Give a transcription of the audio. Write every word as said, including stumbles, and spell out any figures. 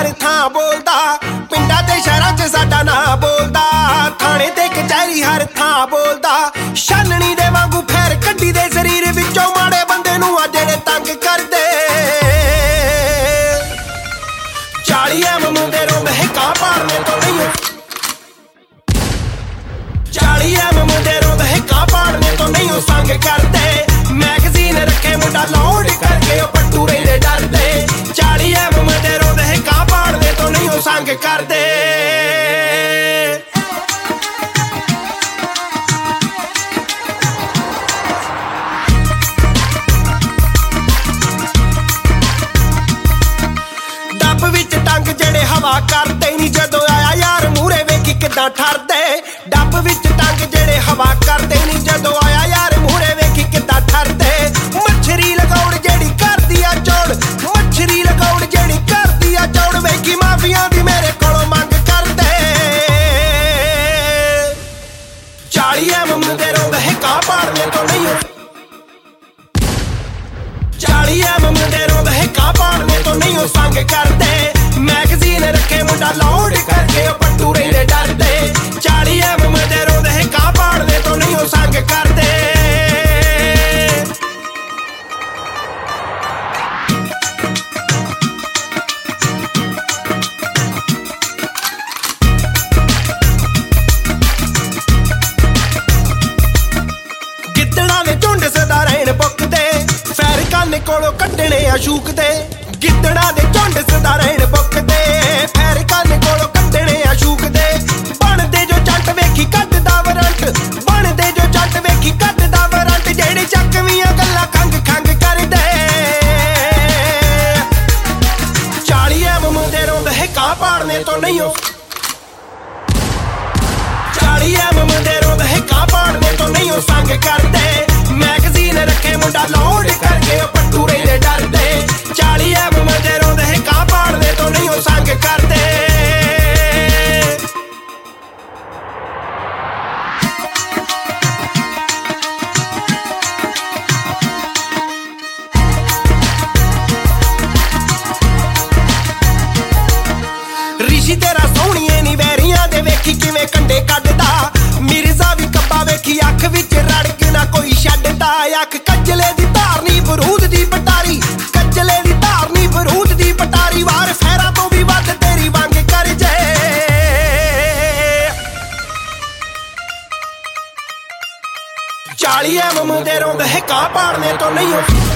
हर थां बोलदा, पिंडां ते शहरां च साडा नां बोलदा, थाणे ते कचहरी हर थां बोलदा, छाननी दे वांगू फैर कड्डी दे शरीर विचों माड़े बंदे नूं आ जेड़े तंग करदे। चाली एम मुंडे रोंद हिक्कां पाड़ने तो नहीं, चाली एम मुंडे रोंद हिक्कां पाड़ने तो नहीं ओ संग करदे। मैगजीन रखे मुंडा लोड करके ओ पट्टू रहिंदे डरदे। चाली एम मुंडे रोंद हिक्कां पाड़ने तो नहीं ओ संग करदे। डब विच टंग जेड़े हवा करदे नी, जदों आया यार मूहरे वेखी किदां ठरदे। डब विच टंग जेड़े हवा करदे नी, जदों आया यार मूहरे वेखी किदां ठरदे। मच्छरी लगाउण जेड़ी करदी आ चौड़, मच्छरी लगाउण जेड़ी करदी आ चौड़, वेखी माफिया दी मेरे कोलों मंग करदे। चाली एम मुंडे रोंद हिक्कां पाड़ने तो नहीं, चाली एम मुंडे रोंद हिक्कां पाड़ने तो नहीं ओ संग करदे। मैगजीन रखे मुंडा लोड करके ओ पट्टू रहिंदे डरदे। चाली एम मुंडे रोंद हिक्कां पाड़ने तो नहीं ओ संग करदे। गिद्दड़ां ने झुंड सदा रहण पुकदे, फैर काने कोलों कड्डणे अशूक दे। गिद्दड़ां दे झुंड सदा रहण पुकदे, फैर काने कोलों कड्डणे अशूक दे। बनदे जो जट वेखी कड्डदा वरंट, बनदे जो जट वेखी कड्डदा वरंट, जेड़े चकवीआं गल्लां खंग खंग करदे। चाली एम मुंडे रोंद हिक्कां पाड़ने तो नहीं ओ, चाली एम मुंडे रोंद हिक्कां पाड़ने तो नहीं ओ संग करदे। मैगजीन रखे मुंडा लोड करके ओ पट्टू रहिंदे डरदे। चाली एम मुंडे रोंद हिक्कां पाड़ने तो नहीं ओ संग करदे। रिशी तेरा सोहणीए नी वैरियां दे वेखी किवें कंडे कड्डदा। मिर्जा भी कब्बा वेखी अख विच रड़क ना कोई छड्डदा। अख कजले दी धारनी बरूद दी पटारी, कजले दी धारनी बरूद दी पटारी, वार फैरा तो भी वध तेरी वंग कर जे। चाली एम मुंडे रोंद हिक्कां पाड़ने तो नहीं ओ